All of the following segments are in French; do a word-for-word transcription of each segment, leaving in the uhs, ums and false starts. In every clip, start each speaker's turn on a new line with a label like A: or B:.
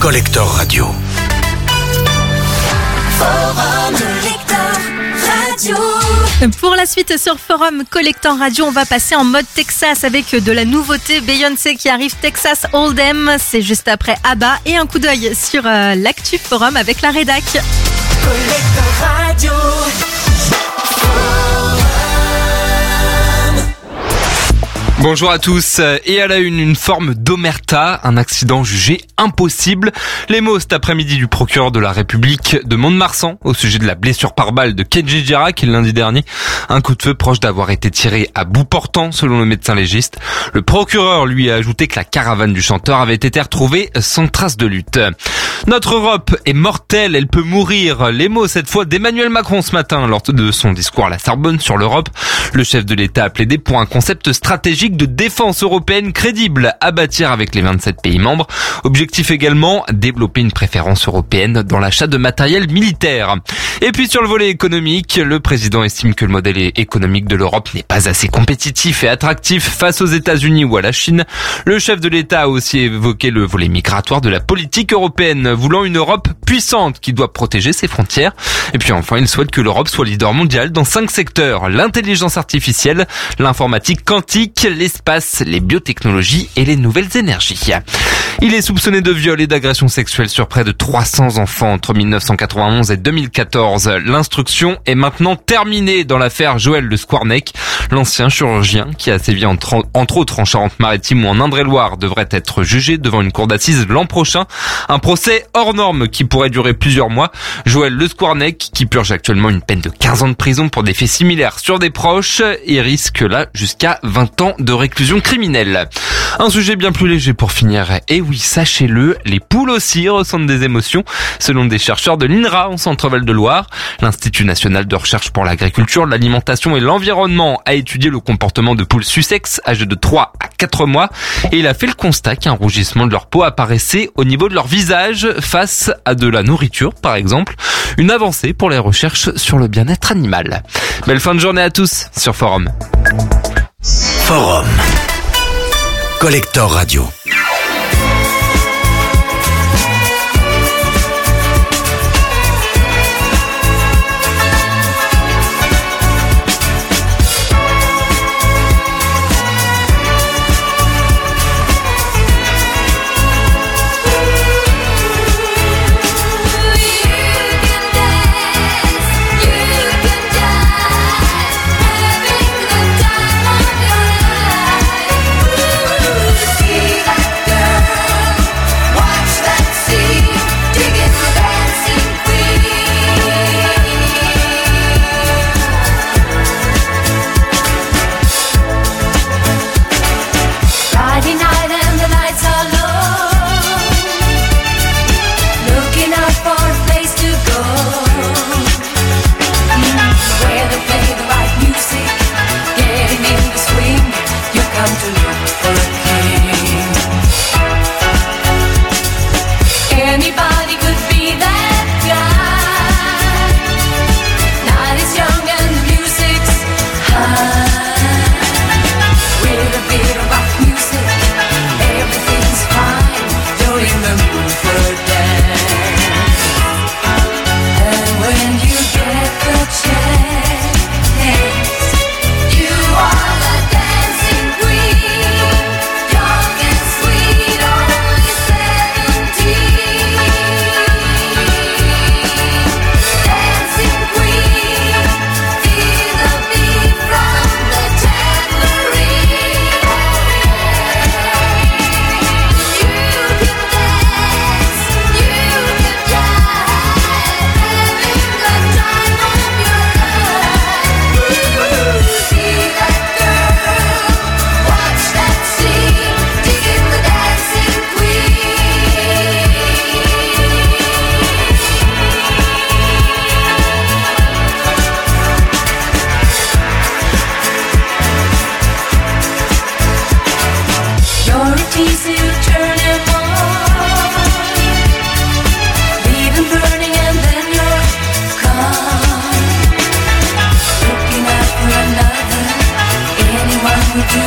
A: Collector Radio.
B: Forum Collector Radio.
C: Pour la suite sur Forum Collector Radio, on va passer en mode Texas avec de la nouveauté Beyoncé qui arrive, Texas Hold'em. C'est juste après ABBA et un coup d'œil sur euh, l'actu Forum avec la rédac.
B: Collector Radio.
D: Bonjour à tous, et à la une, une forme d'omerta, un accident jugé impossible. Les mots cet après-midi du procureur de la République de Mont-de-Marsan au sujet de la blessure par balle de Kenji Girac lundi dernier. Un coup de feu proche d'avoir été tiré à bout portant selon le médecin légiste. Le procureur lui a ajouté que la caravane du chanteur avait été retrouvée sans trace de lutte. Notre Europe est mortelle, elle peut mourir. Les mots cette fois d'Emmanuel Macron ce matin lors de son discours à la Sorbonne sur l'Europe. Le chef de l'État a plaidé pour un concept stratégique de défense européenne crédible à bâtir avec les vingt-sept pays membres. Objectif également, développer une préférence européenne dans l'achat de matériel militaire. Et puis sur le volet économique, le président estime que le modèle économique de l'Europe n'est pas assez compétitif et attractif face aux États-Unis ou à la Chine. Le chef de l'État a aussi évoqué le volet migratoire de la politique européenne, voulant une Europe puissante qui doit protéger ses frontières. Et puis enfin, il souhaite que l'Europe soit leader mondial dans cinq secteurs: l'intelligence artificielle, l'informatique quantique, l'espace, les biotechnologies et les nouvelles énergies. Il est soupçonné de viol et d'agression sexuelle sur près de trois cents enfants entre mille neuf cent quatre-vingt-onze et deux mille quatorze. L'instruction est maintenant terminée dans l'affaire Joël Le Squarnec. L'ancien chirurgien qui a sévi entre, entre autres en Charente-Maritime ou en Indre-et-Loire devrait être jugé devant une cour d'assises l'an prochain. Un procès hors norme qui pourrait durer plusieurs mois. Joël Le Squarnec, qui purge actuellement une peine de quinze ans de prison pour des faits similaires sur des proches, et risque là jusqu'à vingt ans de réclusion criminelle. Un sujet bien plus léger pour finir. Et oui, sachez-le, les poules aussi ressentent des émotions. Selon des chercheurs de l'INRA en Centre-Val de Loire, l'Institut national de recherche pour l'agriculture, l'alimentation et l'environnement a étudié le comportement de poules Sussex âgées de trois à quatre mois et il a fait le constat qu'un rougissement de leur peau apparaissait au niveau de leur visage face à de la nourriture, par exemple. Une avancée pour les recherches sur le bien-être animal. Belle fin de journée à tous sur Forum.
A: Forum Collector Radio.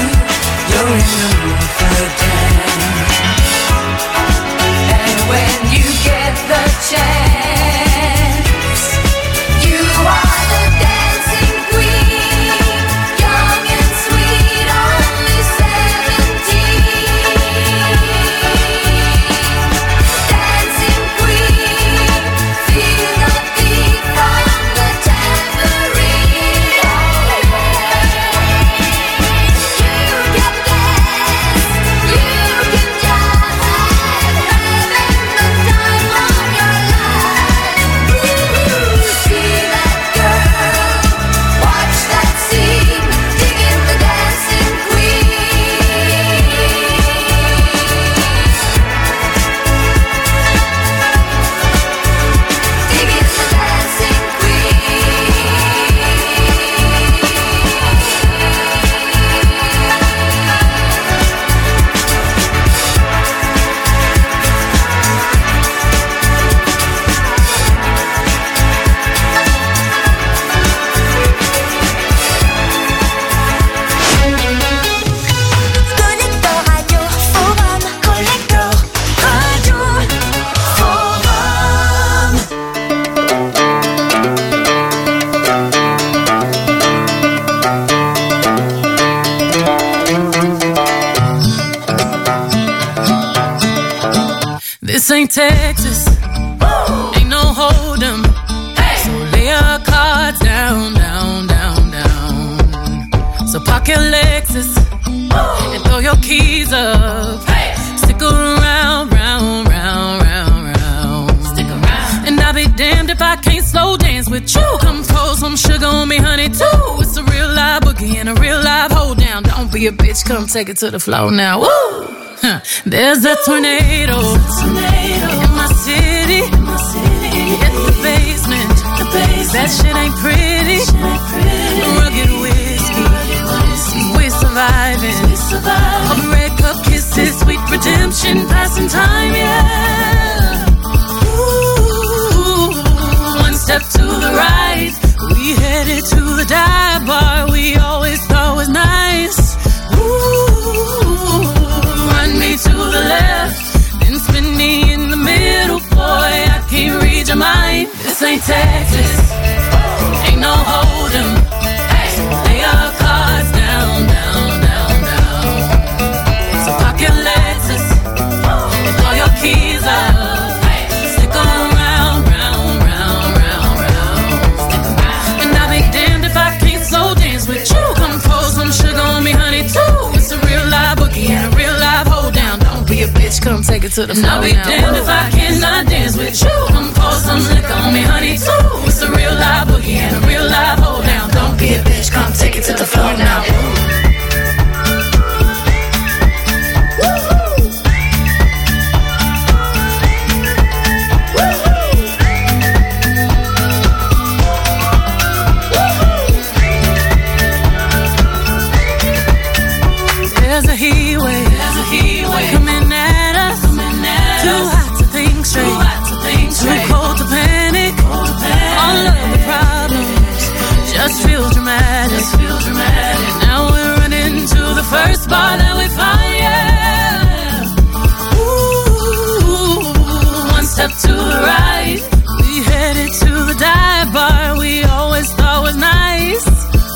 B: You're in the mood for a dance. And when you
E: ain't Texas, ain't no hold'em. So lay your cards down, down, down, down. So park your Lexus and throw your keys up. Stick around, round, round, round, round. Stick around. And I'll be damned if I can't slow dance with you. Come pour some sugar on me, honey, too. It's a real live boogie and a real live hold down. Don't be a bitch, come take it to the floor now. Woo! Huh. There's a tornado, tornado in my city. In my city. Hit the basement. The basement. That shit ain't pretty. Shit ain't pretty. Rugged whiskey. whiskey. We're surviving. We're surviving. Of red cup kisses, sweet redemption, passing time, yeah. Ooh, one step to the right, we headed to the dive bar we always thought was nice. Ooh, run me to the left, then spin me in the middle, boy, I can't read your mind. This ain't Texas, ain't no hold'em. So lay your cards down, down, down, down. So park your Lexus and throw your keys up. Stick around, round, round, round, round. Stick around. And I'll be damned if I can't slow dance with you. Come pour some sugar on me, honey, too. It's a real live boogie and a real live hold down. Don't be a bitch, come take it to the floor. I'll be damned if I cannot dance with you. Come pour some liquor on me, honey, too. It's a real live boogie and a real live hold down. Don't be a bitch, come take it to the floor now. There's a heat wave, there's a heat wave coming at us, coming at too us. Hot to think straight, too, hot to think straight. Too cold to panic, cold to panic. All of the problems just feel dramatic, just feel dramatic. Now we're running to the first bar that we find, yeah. Ooh, one step to the right, we headed to the dive bar we always thought was nice.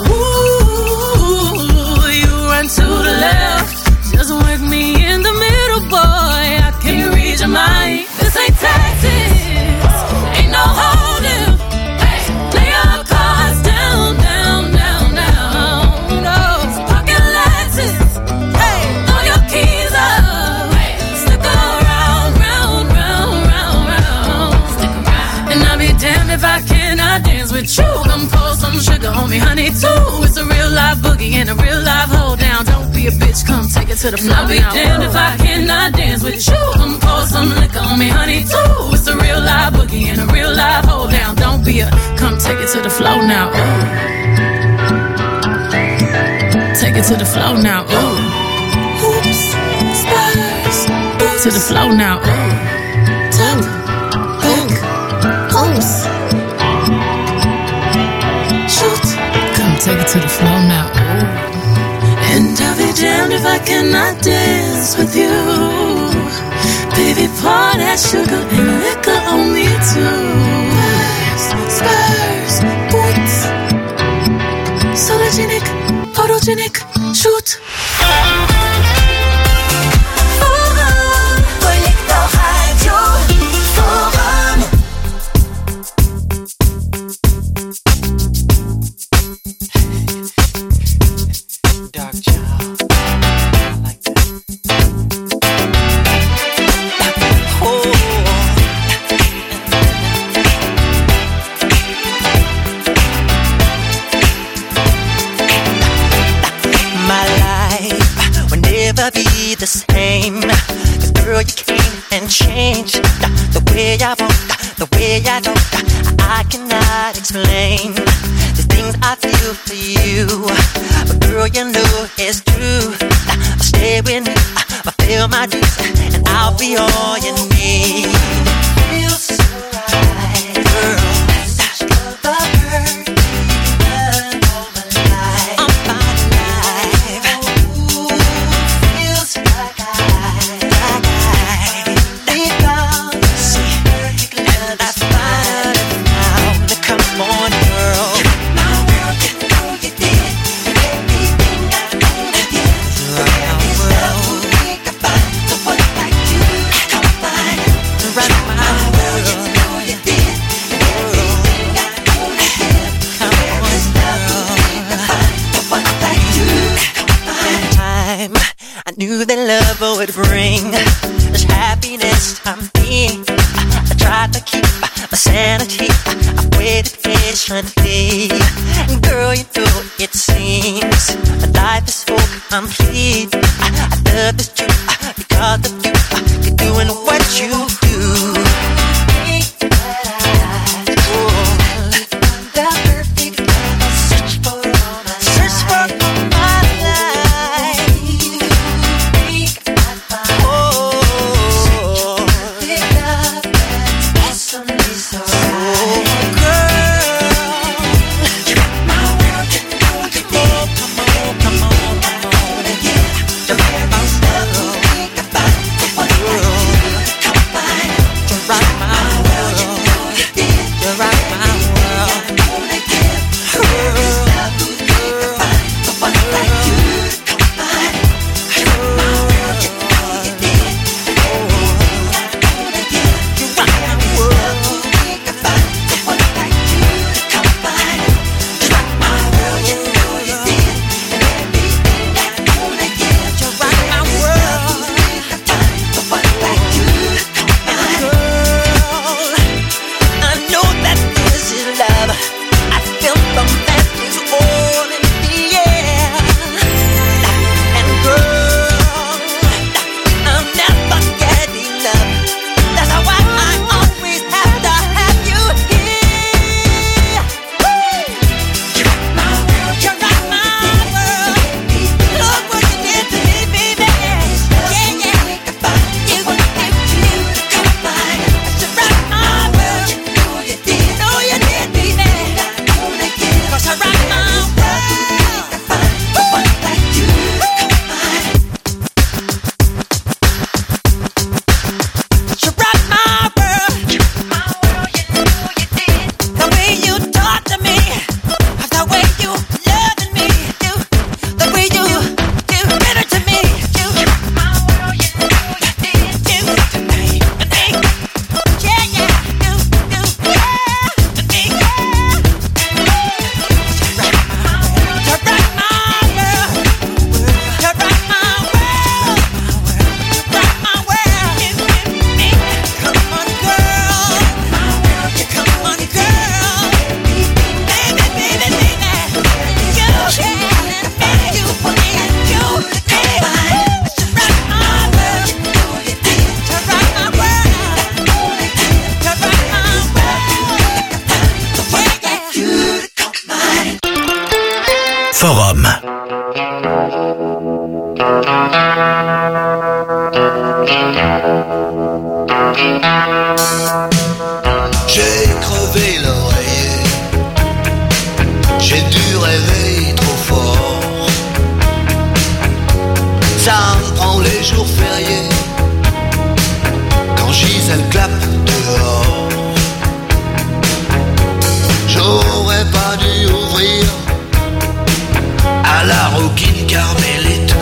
E: Ooh, you run to the left, just work me in the middle, boy, I can't read your mind. This ain't Texas, ain't no hold'em. Hey, lay your cards down, down, down, down. No, so park your Lexus, hey, throw your keys up. Hey, stick around, round, round, round, round. Stick around. And I'll be damned if I cannot dance with you. Come pour some sugar on me, honey, too. It's a real live boogie and a real live hold down. Don't be a bitch, come take it to the floor. I'll be damned if I cannot dance with you. Come pour some liquor on me, honey, too. It's a real live boogie and a real live hold down. Don't be a, come take it to the floor now. Ooh. Take it to the floor now. Ooh. Oops, spurs. To the floor now. Ooh. Top, back, oops. Shoot, come take it to the floor now. Ooh. And I'll be damned if I cannot dance with you. Baby, pour that sugar and liquor on me too. Spurs, boots, sologenic, photogenic, shoot.
B: Forum, Collector Radio, Forum.
F: Dark child, I like that. Oh, my life will never be the same. 'Cause girl, you came and changed the way I walk, the way I talk. I cannot explain the things I feel for you, but girl, you know it's true. Stay with me, fulfill my dreams, and I'll be all you need. Feels so right, girl. Such a bird, all my life. I'm fine alive. Ooh, feels like I, like I, deep down, see, and I find it now. Come on, girl. My world, you know you did everything I wanna get. Right now, world. Think about the one like you. Come find. knew that love would bring this happiness I'm in. I tried to keep my sanity. I waited patiently. Girl, you know it seems my life is so complete. I, I love this you because of you. You're doing what you do.
A: Forum.
G: J'ai crevé l'oreiller, j'ai dû rêver trop fort. Ça me prend les jours fériés, quand Gisèle clappe dehors. J'aurais pas dû ouvrir à la roquine carmélite.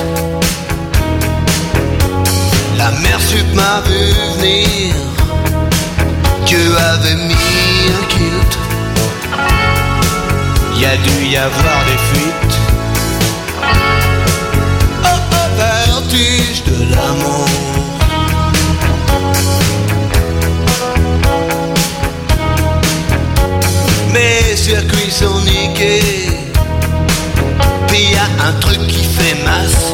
G: La mère sup m'a vu venir, Dieu avait mis un kilt. Y a dû y avoir des fuites. Oh, oh, vertige de l'amour. Mes circuits sont niqués, pis y a un truc qui fait masse.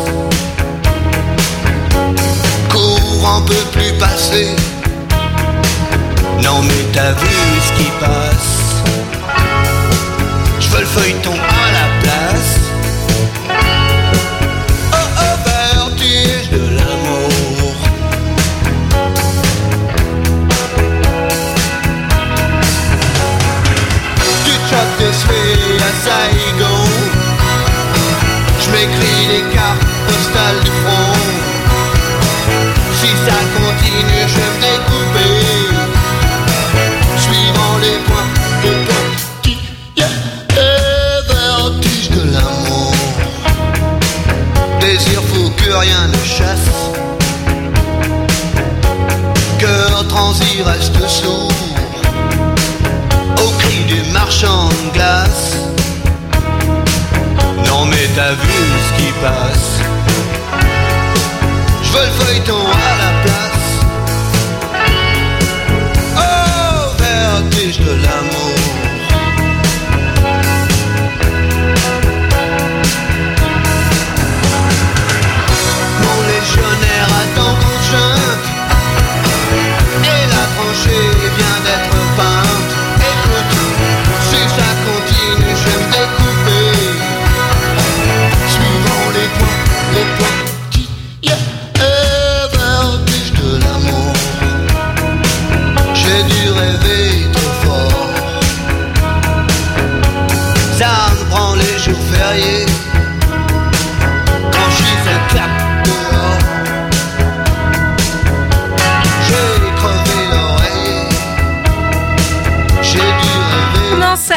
G: Courant peut plus passer. Non mais t'as vu ce qui passe. J'veux le feuilleton à la place. Oh oh, vertige de l'amour. Tu chopes des souhaits à Saigon. J'm'écris des cartes postales du front. Si ça continue, je vais me découper, suivant les points de pointe. Yeah. Et vertige de l'amour. Désir fou que rien ne chasse. Cœur transi reste sourd au cri du marchand de glace. Non mais t'as vu ce qui passe.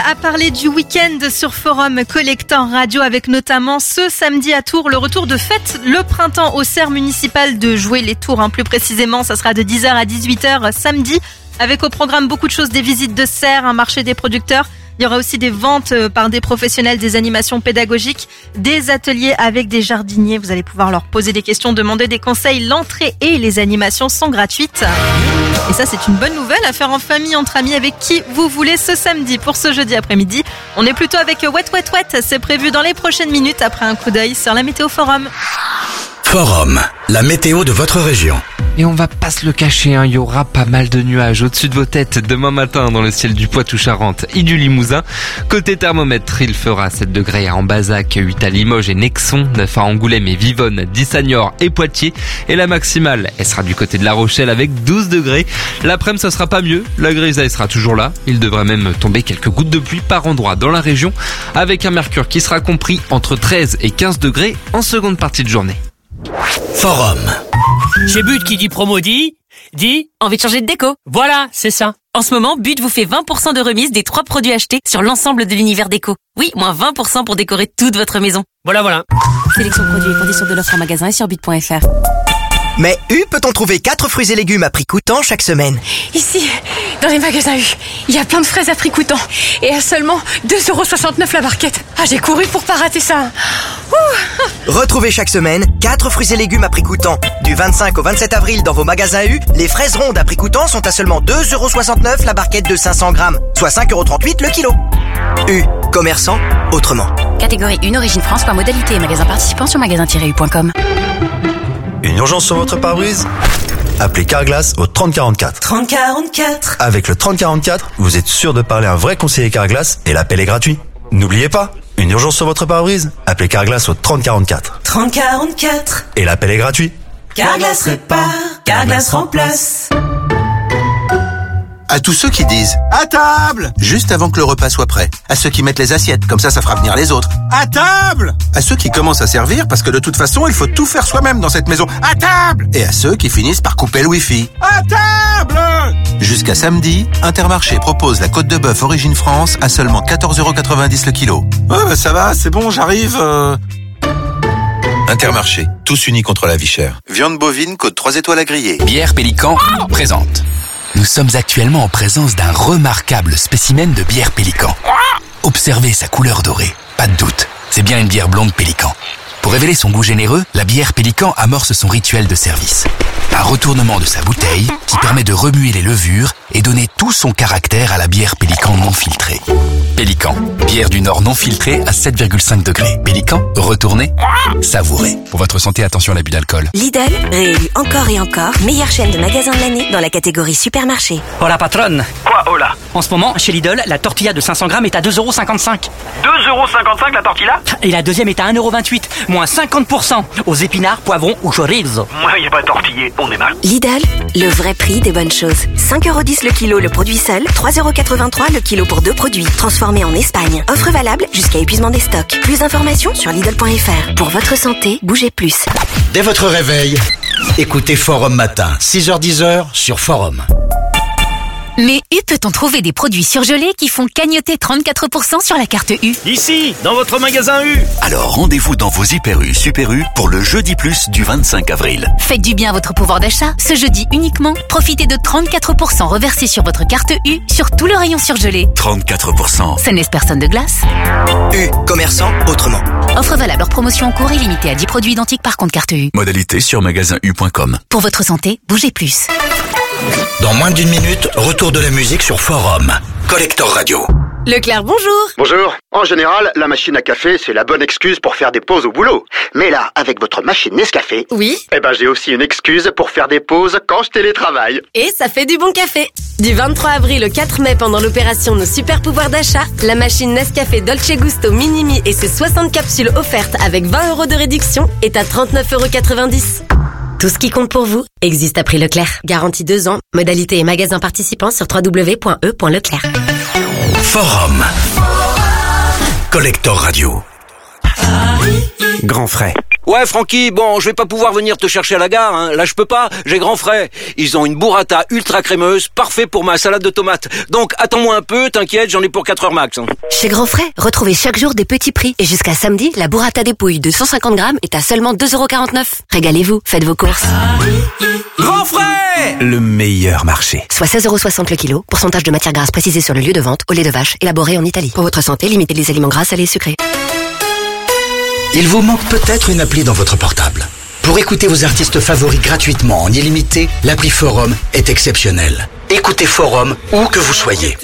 C: à parler du week-end sur Forum Collector Radio avec notamment ce samedi à Tours, le retour de Fête le Printemps au cerf municipal de Jouer les Tours. Hein. Plus précisément, ça sera de dix heures à dix-huit heures samedi avec au programme beaucoup de choses, des visites de cerfs, un marché des producteurs. Il y aura aussi des ventes par des professionnels, des animations pédagogiques, des ateliers avec des jardiniers. Vous allez pouvoir leur poser des questions, demander des conseils. L'entrée et les animations sont gratuites. Et ça, c'est une bonne nouvelle à faire en famille, entre amis, avec qui vous voulez ce samedi. Pour ce jeudi après-midi, on est plutôt avec Wet Wet Wet. C'est prévu dans les prochaines minutes après un coup d'œil sur la météo Forum.
A: Forum, la météo de votre région.
D: Et on va pas se le cacher, hein, il y aura pas mal de nuages au-dessus de vos têtes demain matin dans le ciel du Poitou-Charentes et du Limousin. Côté thermomètre, il fera sept degrés à Ambazac, huit à Limoges et Nexon, neuf à Angoulême et Vivonne, dix à Niort et Poitiers. Et la maximale, elle sera du côté de La Rochelle avec douze degrés. L'après-midi, ça sera pas mieux, la grisaille sera toujours là. Il devrait même tomber quelques gouttes de pluie par endroit dans la région, avec un mercure qui sera compris entre treize et quinze degrés en seconde partie de journée.
A: Forum.
H: Chez But qui dit promo dit, dit...
I: Envie de changer de déco?
H: Voilà, c'est ça.
I: En ce moment, But vous fait vingt pour cent de remise des trois produits achetés sur l'ensemble de l'univers déco. Oui, moins vingt pour cent pour décorer toute votre maison.
H: Voilà, voilà.
I: Sélection de produits et conditions de l'offre en magasin et sur but point f r.
J: Mais U peut-on trouver quatre fruits et légumes à prix coûtant chaque semaine?
K: Ici, dans les magasins U, il y a plein de fraises à prix coûtant et à seulement deux euros soixante-neuf la barquette. Ah, j'ai couru pour pas rater ça. Ouh.
J: Retrouvez chaque semaine quatre fruits et légumes à prix coûtant. Du vingt-cinq au vingt-sept avril dans vos magasins U, les fraises rondes à prix coûtant sont à seulement deux euros soixante-neuf la barquette de cinq cents grammes, soit cinq euros trente-huit le kilo. U, commerçant autrement.
I: Catégorie un, origine France, par modalité et magasin participant sur magasin tiret u point com.
L: Une urgence sur votre pare-brise? Appelez Carglass au trente quarante-quatre.
B: trente quarante-quatre.
L: Avec le trente quarante-quatre, vous êtes sûr de parler à un vrai conseiller Carglass et l'appel est gratuit. N'oubliez pas, une urgence sur votre pare-brise? Appelez Carglass au trente quarante-quatre.
B: trente quarante-quatre.
L: Et l'appel est gratuit.
B: Carglass répare, Carglass remplace.
M: À tous ceux qui disent « À table !» juste avant que le repas soit prêt. À ceux qui mettent les assiettes, comme ça, ça fera venir les autres. « À table !» À ceux qui commencent à servir, parce que de toute façon, il faut tout faire soi-même dans cette maison. « À table !» Et à ceux qui finissent par couper le wifi. « À table !» Jusqu'à samedi, Intermarché propose la côte de bœuf Origine France à seulement quatorze euros quatre-vingt-dix le kilo. « Ouais, bah ça va, c'est bon, j'arrive... Euh... » Intermarché, tous unis contre la vie chère. Viande bovine, côte trois étoiles à griller.
A: Bière Pélican présente. Nous sommes actuellement en présence d'un remarquable spécimen de bière Pélican. Observez sa couleur dorée. Pas de doute, c'est bien une bière blonde Pélican. Pour révéler son goût généreux, la bière Pélican amorce son rituel de service. Un retournement de sa bouteille qui permet de remuer les levures et donner tout son caractère à la bière Pélican non filtrée. Pélican, bière du Nord non filtrée à sept virgule cinq degrés. Pélican, retournez, savourez. Pour votre santé, attention à l'abus d'alcool.
N: Lidl, réélu encore et encore, meilleure chaîne de magasins de l'année dans la catégorie supermarché.
O: Hola patronne.
P: Quoi hola?
O: En ce moment, chez Lidl, la tortilla de cinq cents grammes est à deux euros cinquante-cinq.
P: deux euros cinquante-cinq la tortilla?
O: Et la deuxième est à un euro vingt-huit, moins cinquante pour cent aux épinards, poivrons ou chorizo.
P: Moi, y a pas tortillé, on est mal.
N: Lidl, le vrai prix des bonnes choses. cinq euros dix le kilo le produit seul, trois euros quatre-vingt-trois le kilo pour deux produits. Transformés en Espagne. Offre valable jusqu'à épuisement des stocks. Plus d'informations sur Lidl point f r. Pour votre santé, bougez plus.
A: Dès votre réveil, écoutez Forum Matin, six heures dix sur Forum.
I: Mais U peut-on trouver des produits surgelés qui font cagnotter trente-quatre pour cent sur la carte U?
P: Ici, dans votre magasin U.
A: Alors rendez-vous dans vos Hyper U, Super U pour le jeudi plus du vingt-cinq avril.
I: Faites du bien à votre pouvoir d'achat. Ce jeudi uniquement, profitez de trente-quatre pour cent reversés sur votre carte U sur tout le rayon surgelé.
A: trente-quatre pour cent.
I: Ça n'est personne de glace.
J: U, commerçant autrement.
I: Offre valable hors promotion en cours et limitée à dix produits identiques par compte carte U.
A: Modalité sur magasin u point com.
I: Pour votre santé, bougez plus.
A: Dans moins d'une minute, retour de la musique sur Forum. Collector Radio.
I: Leclerc, bonjour.
Q: Bonjour. En général, la machine à café, c'est la bonne excuse pour faire des pauses au boulot. Mais là, avec votre machine Nescafé...
I: Oui.
Q: Eh ben, j'ai aussi une excuse pour faire des pauses quand je télétravaille.
R: Et ça fait du bon café. Du vingt-trois avril au quatre mai, pendant l'opération Nos Super Pouvoirs d'achat, la machine Nescafé Dolce Gusto Minimi et ses soixante capsules offertes avec vingt euros de réduction est à trente-neuf euros quatre-vingt-dix. Tout ce qui compte pour vous existe à prix Leclerc. Garantie deux ans. Modalité et magasin participants sur w w w point e point leclerc.
A: Forum. Collector Radio. Grand frais.
S: Ouais, Francky, bon, je vais pas pouvoir venir te chercher à la gare, hein. Là, je peux pas, j'ai grand frais. Ils ont une burrata ultra crémeuse, parfait pour ma salade de tomates. Donc, attends-moi un peu, t'inquiète, j'en ai pour quatre heures max. Hein.
N: Chez Grand Frais, retrouvez chaque jour des petits prix. Et jusqu'à samedi, la burrata dépouille de cent cinquante grammes est à seulement deux euros quarante-neuf. Régalez-vous, faites vos courses.
A: Grand Frais, le meilleur marché.
N: Soit seize euros soixante le kilo, pourcentage de matière grasse précisé sur le lieu de vente, au lait de vache, élaboré en Italie. Pour votre santé, limitez les aliments gras, salés et sucrés.
A: Il vous manque peut-être une appli dans votre portable. Pour écouter vos artistes favoris gratuitement en illimité, l'appli Forum est exceptionnelle. Écoutez Forum où que vous soyez.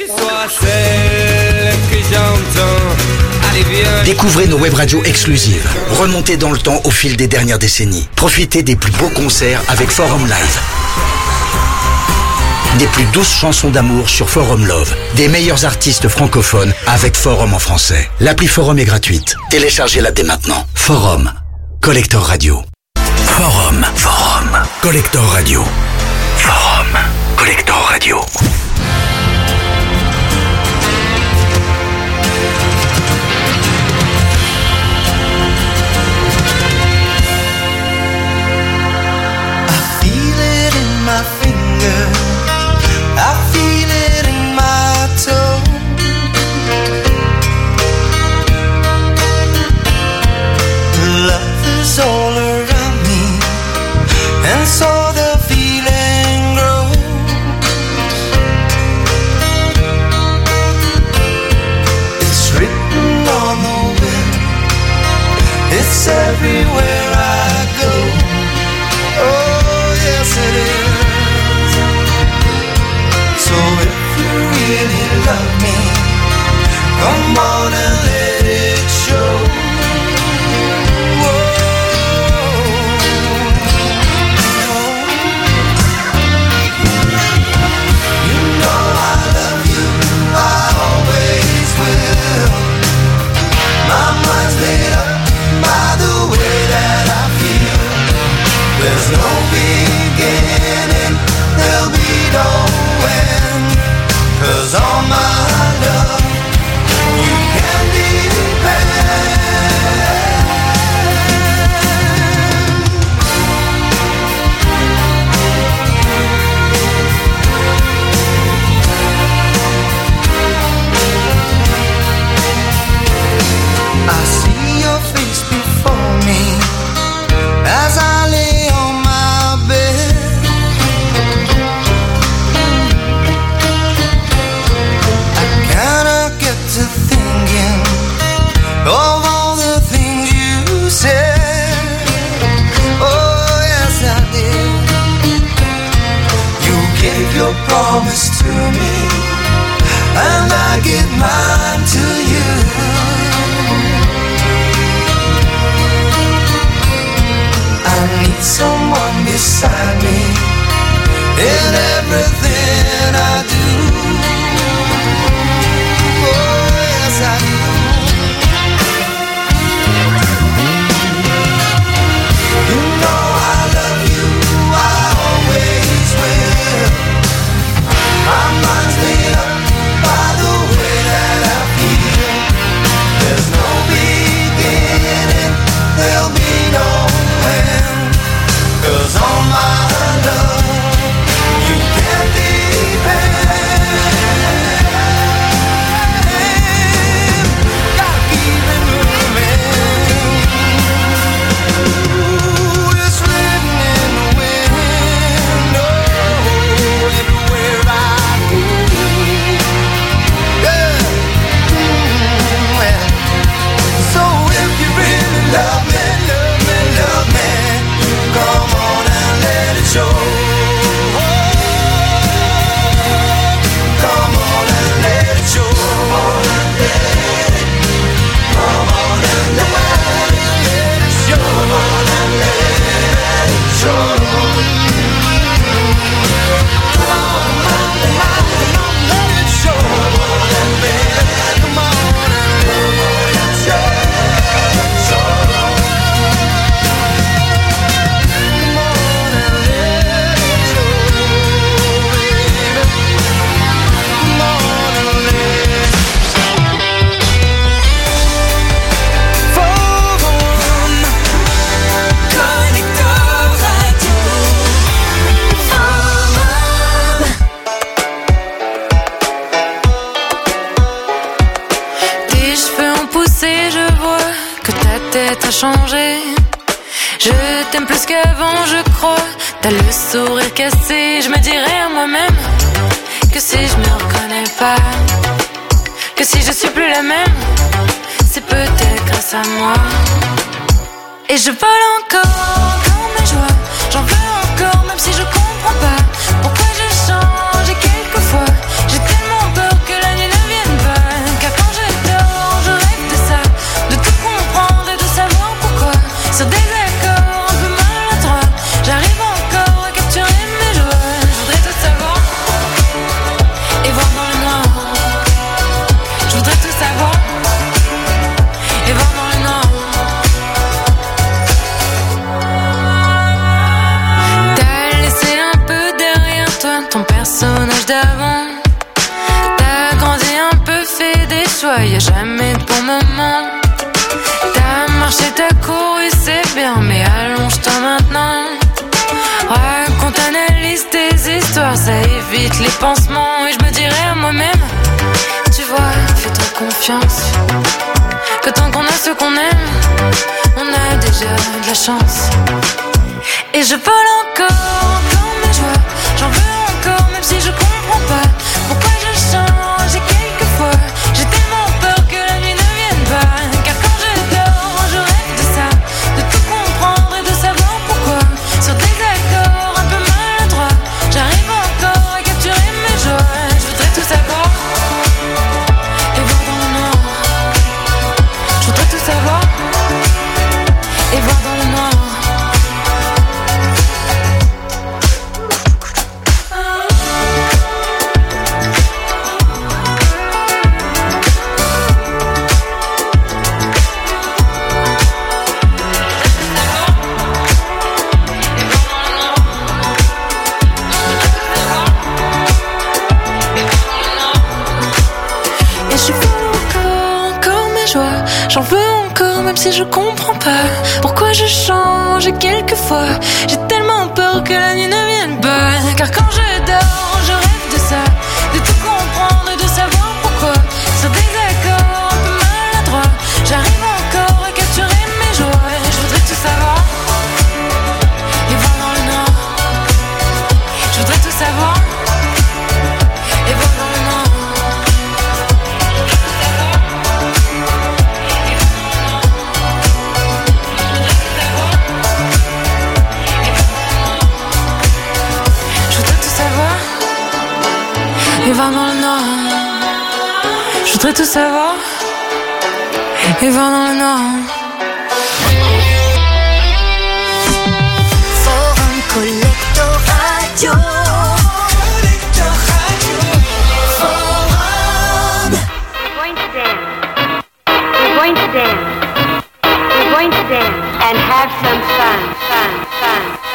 A: Découvrez nos web radios exclusives. Remontez dans le temps au fil des dernières décennies. Profitez des plus beaux concerts avec Forum Live. Des plus douces chansons d'amour sur Forum Love. Des meilleurs artistes francophones avec Forum en français. L'appli Forum est gratuite. Téléchargez-la dès maintenant. Forum. Collector Radio. Forum. Forum. Collector Radio. Forum. Collector Radio.
G: I feel it in my finger. I feel it in my toe. Love is all around me, and so the feeling grows. It's written on the wind, it's everywhere I go. Oh, yes it is. So if you really love me, come on and let it show. Whoa. You know I love you, I always will. My mind's made up by the way that I feel. There's no beginning, there'll be no end. 'Cause all my love, you can depend. I see your face before me as I lay on my bed. I get to thinking of all the things you said. Oh, yes, I did. You gave your promise to me, and I give mine to you. I need someone beside me in everything I do. I do. You know I love you, I always will. My mind's made up by the way that I feel. There's no beginning, there'll be no end. 'Cause all my love, you can depend. Love me, love me, love me. Come on and let it show. Come on and let it show. Come on and let it show. Come on and let it show. Come on and let
E: t'aimes plus qu'avant, je crois. T'as le sourire cassé, je me dirais à moi-même que si je me reconnais pas, que si je suis plus la même, c'est peut-être grâce à moi. Et je vole encore dans mes joies, j'en veux encore même si je comprends pas pourquoi je change et quelquefois j'ai tellement peur que la nuit ne vienne pas. Car quand je dors, je rêve de ça, de tout comprendre et de savoir pourquoi. Sur des accords un peu maladroits, j'arrive encore à capturer mes joies. Je voudrais tout savoir et voir dans le noir. Je voudrais tout savoir et voir dans le noir. T'as laissé un peu derrière toi ton personnage d'avant. T'as grandi un peu, fait des choix, y'a jamais de bon moment. T'as marché, t'as couru, c'est bien, mais allonge-toi maintenant. Raconte, analyse tes histoires, ça évite les pansements. Et je me dirais à moi-même, tu vois, fais-toi confiance, que tant qu'on a ce qu'on aime, on a déjà de la chance. Et je vole encore dans mes joies, j'en veux encore même si je comprends pas pourquoi je change. Et quelquefois j'ai tellement peur que la nuit ne vienne pas. Car quand je dors, je rêve de ça, de tout comprendre et de savoir pourquoi. Sur des accords un peu maladroits, j'arrive encore à capturer mes joies. Je voudrais tout savoir et voir dans le noir. Je voudrais tout savoir et voir dans le noir. Et je veux encore, encore mes joies, j'en veux encore même si je comprends pas pourquoi je change. Et quelquefois j'ai tellement peur que la nuit ne vienne pas. Car quand je dors, je rêve de ça, de tout comprendre et de savoir pourquoi. Sur des accords un peu maladroits, j'arrive encore à capturer mes joies. Je voudrais tout savoir et voir dans le noir. Je voudrais tout savoir et voir dans le noir. Et voir dans le noir. Je voudrais tout savoir et voir dans le noir.
B: Forum Collector Radio. Collector Radio. Forum.
T: We're going to dance. We're going to dance. We're going to dance and have some fun, fun, fun, fun.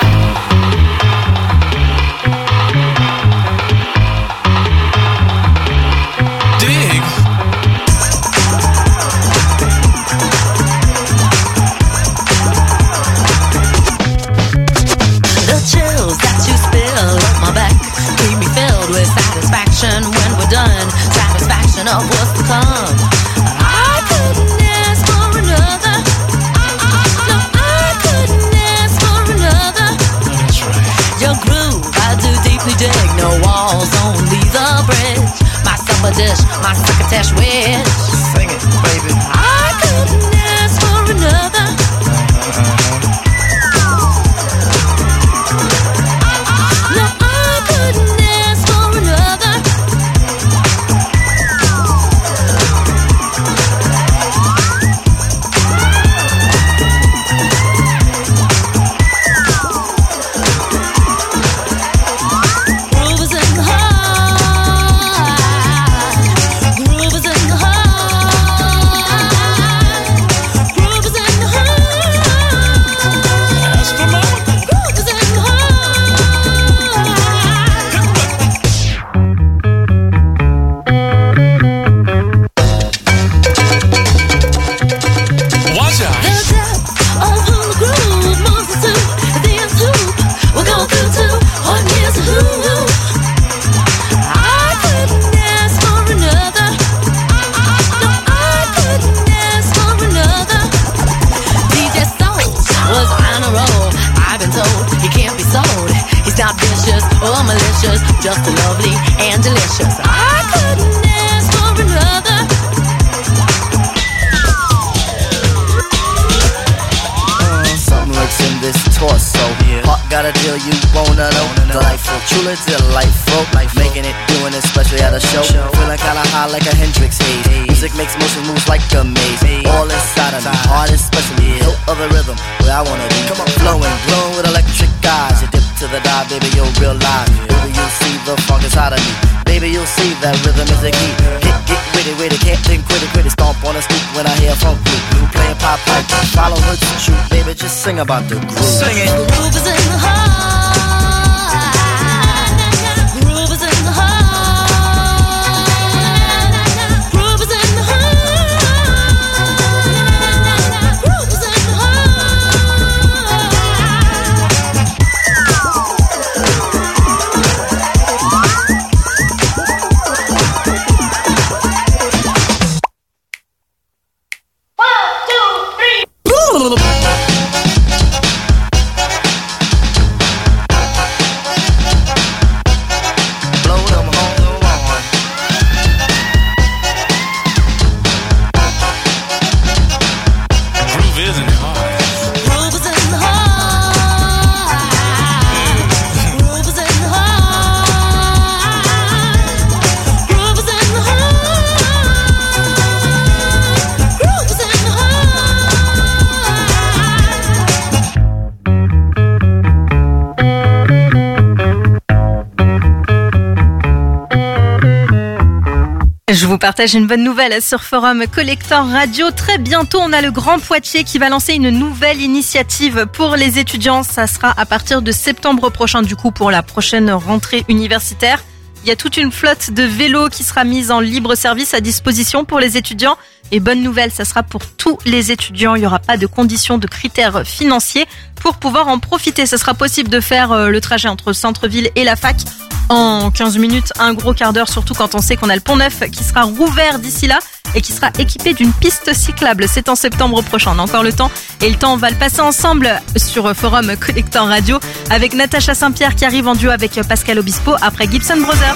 E: Satisfaction when we're done, satisfaction of what's to come. I couldn't ask for another. No, I couldn't ask for another. Your groove, I do deeply dig. No walls, only the bridge. My supper dish, my crocketesh wish. Sing it, baby. I couldn't ask for another.
B: Groove is in the heart.
E: precious, just lovely and delicious. I couldn't ask for another.
U: Something lurks in this torso. Yeah. Heart got a deal you wanna know. Delightful, truly delightful. Life making it, doing it, especially at a show. show. Feeling kinda high like a Hendrix haze. Hey. Music makes motion moves like a maze. Hey. All inside of me, heart especially. Yeah. Hilt of the rhythm, where I wanna be. Come on, flowing, glowing with electric eyes. You dip to the dive, baby, you'll realize. Yeah. Baby, you'll see the funk inside of me. Baby, you'll see that rhythm is the key. Get, get witty, witty, can't think, quit it, quit it. Stomp on the stoop when I hear funk blue. Blue playing pop pipe, follow her to shoot. Baby, just sing about the groove. Sing it.
E: The groove is in the heart. The groove is in the heart. Groove is in the heart. Groove is in the
C: Je vous partage une bonne nouvelle sur Forum Collector Radio. Très bientôt, on a le Grand Poitiers qui va lancer une nouvelle initiative pour les étudiants. Ça sera à partir de septembre prochain, du coup, pour la prochaine rentrée universitaire. Il y a toute une flotte de vélos qui sera mise en libre service à disposition pour les étudiants. Et bonne nouvelle, ça sera pour tous les étudiants. Il n'y aura pas de conditions, de critères financiers pour pouvoir en profiter. Ça sera possible de faire le trajet entre le centre-ville et la fac en quinze minutes, un gros quart d'heure, surtout quand on sait qu'on a le Pont Neuf qui sera rouvert d'ici là et qui sera équipé d'une piste cyclable. C'est en septembre prochain, on a encore le temps. Et le temps, on va le passer ensemble sur Forum Collector Radio avec Natacha Saint-Pierre qui arrive en duo avec Pascal Obispo après Gibson Brothers.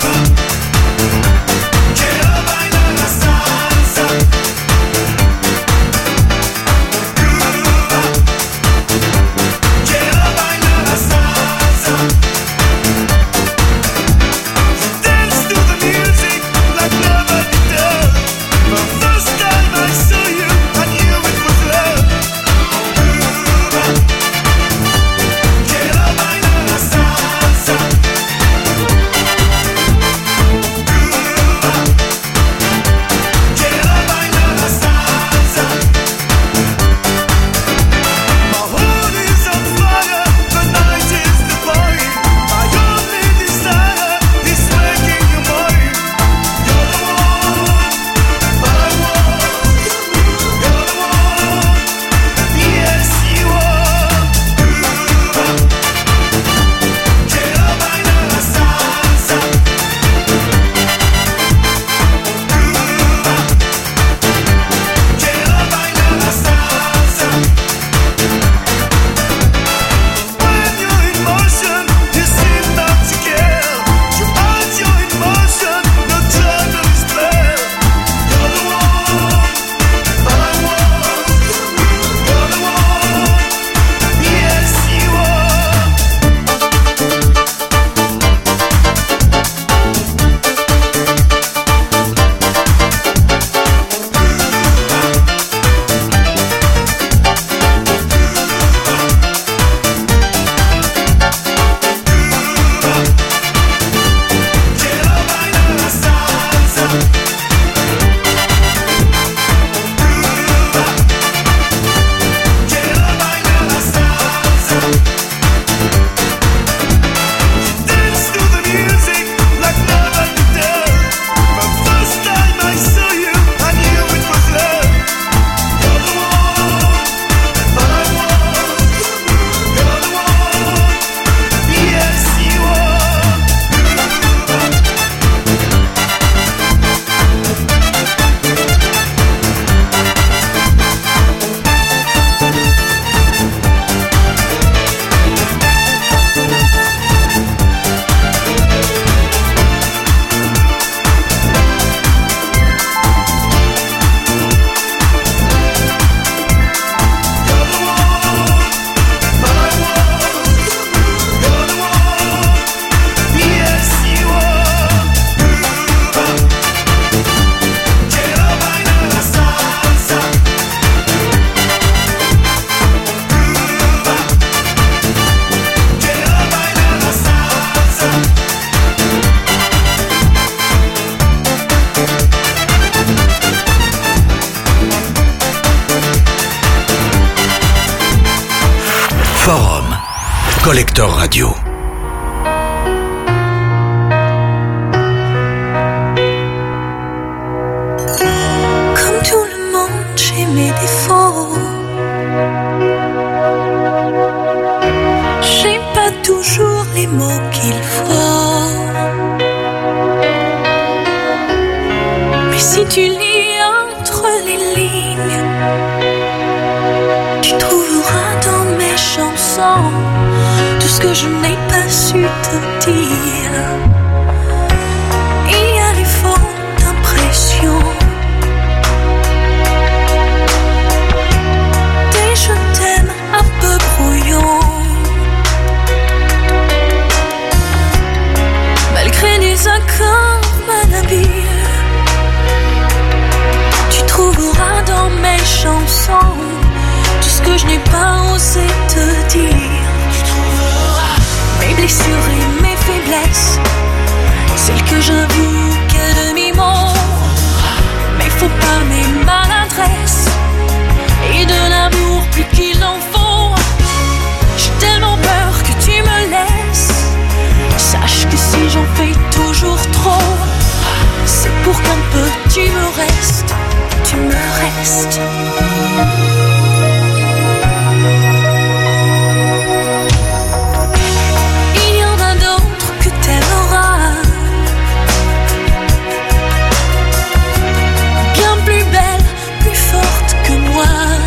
F: Collector Radio.
B: Comme tout le monde, j'ai mes défauts. J'ai pas toujours les mots qu'il faut. Mais si tu lis entre les lignes, tu trouveras dans mes chansons tout ce que je n'ai pas su te dire. Il y a des fautes d'impression, des je t'aime un peu brouillons, malgré les accords malhabiles. Tu trouveras dans mes chansons tout ce que je n'ai pas osé te dire. Tu trouveras mes blessures et mes faiblesses, celles que j'avoue qu'à demi-mot. Mais faut pas mes maladresses et de l'amour plus qu'il en faut. J'ai tellement peur que tu me laisses. Sache que si j'en fais toujours trop, c'est pour qu'un peu tu me restes, tu me restes. Il y en a d'autres que t'aimeras, bien plus belles, plus fortes que moi.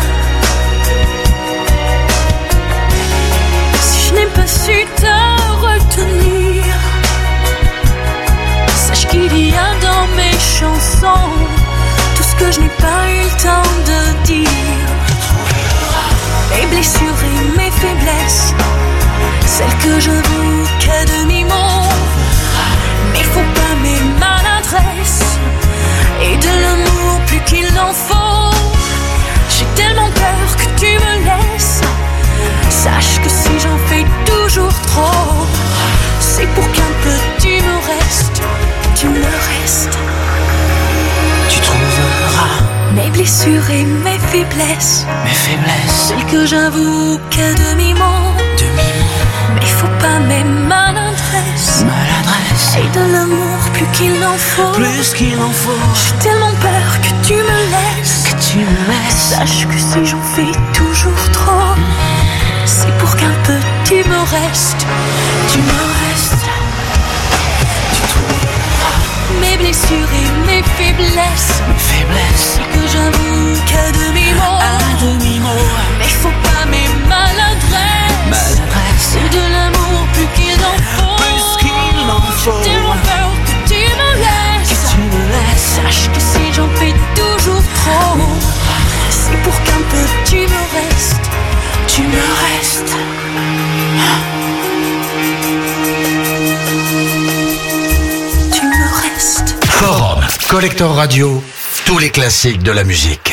B: Si je n'ai pas su te retenir, sache qu'il y a dans mes chansons tout ce que je n'ai pas eu le temps de dire. Mes blessures et mes faiblesses, celles que je veux qu'à demi-mot. Mais faut pas mes maladresses et de l'amour plus qu'il en faut. J'ai tellement peur que tu me laisses. Sache que si j'en fais toujours trop, c'est pour qu'un peu tu me restes, tu me restes. Tu trouveras mes blessures et mes faiblesses, mes faiblesses, celles que j'avoue qu'à demi-mot, demi-mot. Mais faut pas mes maladresses, maladresses et de l'amour plus qu'il en faut, plus qu'il en faut. J'ai tellement peur que tu me laisses, que tu me laisses. Sache que si j'en fais toujours trop, c'est pour qu'un peu tu me restes, tu me restes. Tu trouveras mes blessures et mes faiblesses, mes faiblesses, que j'avoue qu'à demi-mot, à demi-mot. Mais faut pas mes maladresses, maladresses et de l'amour plus qu'il en faut, plus qu'il en faut. J'ai tellement peur que tu me laisses, que tu me laisses. Sache que si j'en fais toujours trop, c'est pour qu'un peu tu me restes, tu me restes. Tu me restes.
F: Forum Collector Radio, tous les classiques de la musique.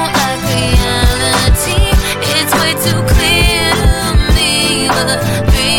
B: It's way too clear to me, but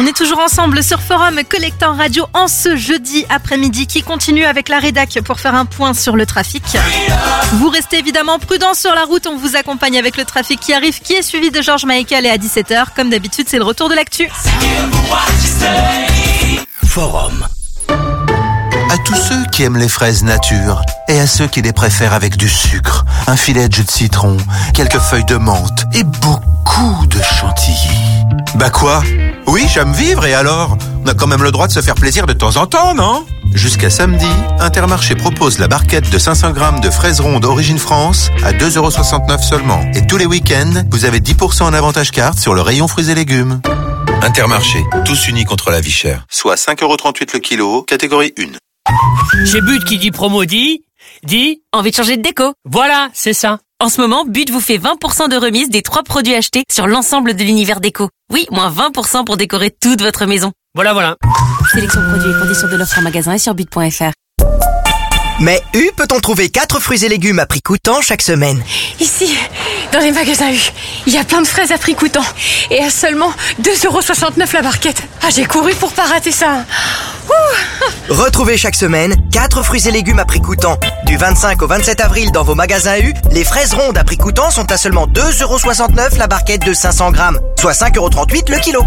C: est toujours ensemble sur Forum Collector Radio en ce jeudi après-midi qui continue avec la rédac pour faire un point sur le trafic. Vous restez évidemment prudents sur la route, on vous accompagne avec le trafic qui arrive, qui est suivi de Georges Michael et à dix-sept heures. Comme d'habitude, c'est le retour de l'actu.
F: Forum.
M: À tous ceux qui aiment les fraises nature et à ceux qui les préfèrent avec du sucre, un filet de jus de citron, quelques feuilles de menthe et beaucoup de chantilly. Bah quoi? Oui, j'aime vivre et alors? On a quand même le droit de se faire plaisir de temps en temps, non? Jusqu'à samedi, Intermarché propose la barquette de cinq cents grammes de fraises rondes Origine France à deux euros soixante-neuf seulement. Et tous les week-ends, vous avez dix pour cent en avantage carte sur le rayon fruits et légumes. Intermarché, tous unis contre la vie chère. Soit cinq euros trente-huit le kilo, catégorie un.
H: Chez But qui dit promo dit, dit...
R: Envie de changer de déco?
H: Voilà, c'est ça.
R: En ce moment, But vous fait vingt pour cent de remise des trois produits achetés sur l'ensemble de l'univers déco. Oui, moins vingt pour cent pour décorer toute votre maison.
H: Voilà, voilà.
R: Sélection produits et conditions de l'offre en magasin et sur but point f r.
J: Mais U peut-on trouver quatre fruits et légumes à prix coûtant chaque semaine?
K: Ici, dans les magasins U, il y a plein de fraises à prix coûtant. Et à seulement deux euros soixante-neuf la barquette. Ah, j'ai couru pour pas rater ça. Ouh.
J: Retrouvez chaque semaine quatre fruits et légumes à prix coûtant. Du vingt-cinq au vingt-sept avril dans vos magasins U, les fraises rondes à prix coûtant sont à seulement deux euros soixante-neuf la barquette de cinq cents grammes, soit cinq euros trente-huit le kilo.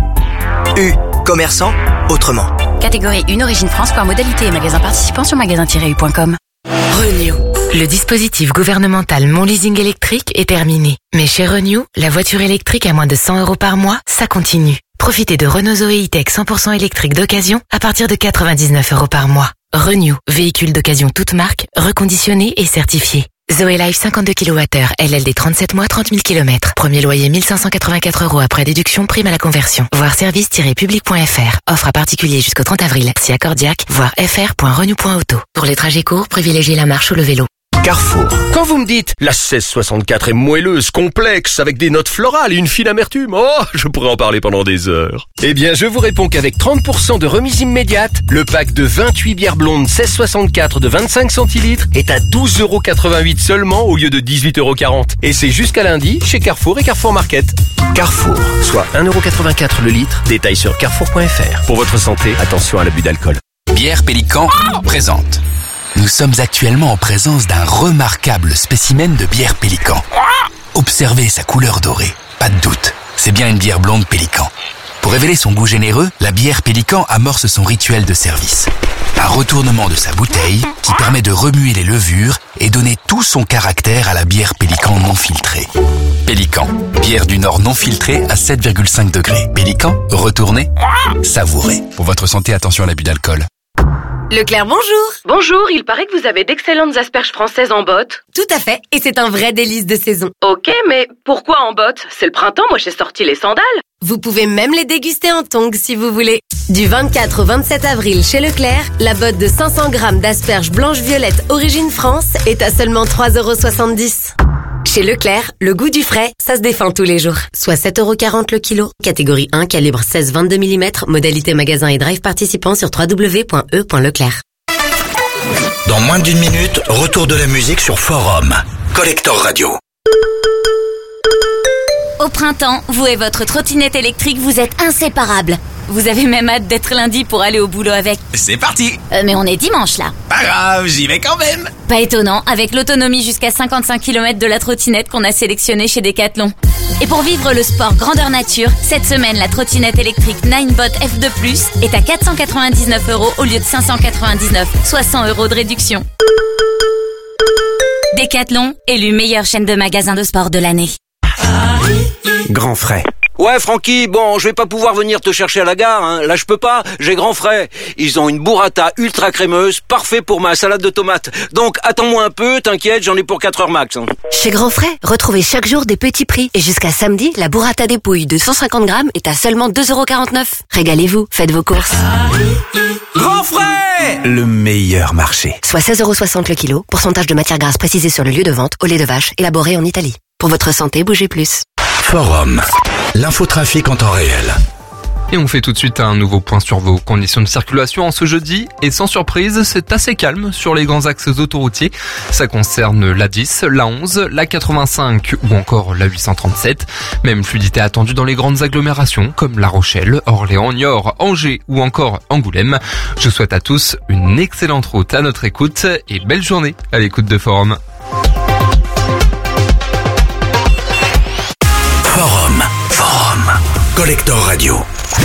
J: U, commerçant autrement.
I: Catégorie un Origine France, par modalité et magasin participant sur magasin tiret u point com. Renew. Le dispositif gouvernemental Mon Leasing électrique est terminé. Mais chez Renew, la voiture électrique à moins de cent euros par mois, ça continue. Profitez de Renault Zoé E-Tech cent pour cent électrique d'occasion à partir de quatre-vingt-dix-neuf euros par mois. Renew, véhicule d'occasion toute marque, reconditionné et certifié. Zoé Life cinquante-deux kilowattheures, L L D trente-sept mois, trente mille kilomètres. Premier loyer mille cinq cent quatre-vingt-quatre euros après déduction, prime à la conversion. Voir service tiret public point f r. Offre à particulier jusqu'au trente avril. Si accordiaque, voir f r point renew point auto. Pour les trajets courts, privilégiez la marche ou le vélo.
D: Carrefour. Quand vous me dites la seize soixante-quatre est moelleuse, complexe, avec des notes florales et une fine amertume, oh, je pourrais en parler pendant des heures. Eh bien, je vous réponds qu'avec trente pour cent de remise immédiate, le pack de vingt-huit bières blondes seize soixante-quatre de vingt-cinq centilitres est à douze euros quatre-vingt-huit seulement au lieu de dix-huit euros quarante. Et c'est jusqu'à lundi chez Carrefour et Carrefour Market. Carrefour, soit un euro quatre-vingt-quatre le litre. Détail sur carrefour point f r. Pour votre santé, attention à l'abus d'alcool.
A: Bière Pélican présente. Nous sommes actuellement en présence d'un remarquable spécimen de bière Pélican. Observez sa couleur dorée, pas de doute, c'est bien une bière blonde Pélican. Pour révéler son goût généreux, la bière Pélican amorce son rituel de service. Un retournement de sa bouteille qui permet de remuer les levures et donner tout son caractère à la bière Pélican non filtrée. Pélican, bière du Nord non filtrée à sept virgule cinq degrés. Pélican, retournez, savourez. Pour votre santé, attention à l'abus d'alcool.
R: Leclerc, bonjour.
V: Bonjour, il paraît que vous avez d'excellentes asperges françaises en botte.
R: Tout à fait, et c'est un vrai délice de saison.
V: Ok, mais pourquoi en botte? C'est le printemps, moi j'ai sorti les sandales.
R: Vous pouvez même les déguster en tongs si vous voulez. Du vingt-quatre au vingt-sept avril chez Leclerc, la botte de cinq cents grammes d'asperges blanches-violettes Origine France est à seulement trois euros soixante-dix. Chez Leclerc, le goût du frais, ça se défend tous les jours. Soit sept euros quarante le kilo. Catégorie un, calibre seize vingt-deux millimètres, modalité magasin et drive participant sur w w w point e point leclerc.
F: Dans moins d'une minute, retour de la musique sur Forum. Collector Radio.
I: Au printemps, vous et votre trottinette électrique, vous êtes inséparables. Vous avez même hâte d'être lundi pour aller au boulot avec.
A: C'est parti.
I: Euh, mais on est dimanche là.
A: Pas grave, j'y vais quand même.
I: Pas étonnant, avec l'autonomie jusqu'à cinquante-cinq kilomètres de la trottinette qu'on a sélectionnée chez Decathlon. Et pour vivre le sport grandeur nature, cette semaine, la trottinette électrique Ninebot F deux plus est à quatre cent quatre-vingt-dix-neuf euros au lieu de cinq cent quatre-vingt-dix-neuf, soit cent euros de réduction. Decathlon, élu meilleure chaîne de magasins de sport de l'année.
L: Grand frais.
S: Ouais, Francky, bon, je vais pas pouvoir venir te chercher à la gare, hein. Là, je peux pas, j'ai grand frais. Ils ont une burrata ultra crémeuse, parfait pour ma salade de tomates. Donc, attends-moi un peu, t'inquiète, j'en ai pour quatre heures max. Hein.
N: Chez Grand Frais, retrouvez chaque jour des petits prix. Et jusqu'à samedi, la burrata dépouille de cent cinquante grammes est à seulement deux euros quarante-neuf. Régalez-vous, faites vos courses.
L: Grand frais! Le meilleur marché.
N: Soit seize euros soixante le kilo, pourcentage de matière grasse précisé sur le lieu de vente, au lait de vache, élaboré en Italie. Pour votre santé, bougez plus.
F: Forum. L'infotrafic en temps réel.
O: Et on fait tout de suite un nouveau point sur vos conditions de circulation en ce jeudi. Et sans surprise, c'est assez calme sur les grands axes autoroutiers. Ça concerne l'A dix, l'A onze, l'A quatre-vingt-cinq ou encore l'A huit cent trente-sept. Même fluidité attendue dans les grandes agglomérations comme La Rochelle, Orléans, Niort, Angers ou encore Angoulême. Je souhaite à tous une excellente route à notre écoute et belle journée à l'écoute de Forum.
F: Forum, Forum, Collector Radio.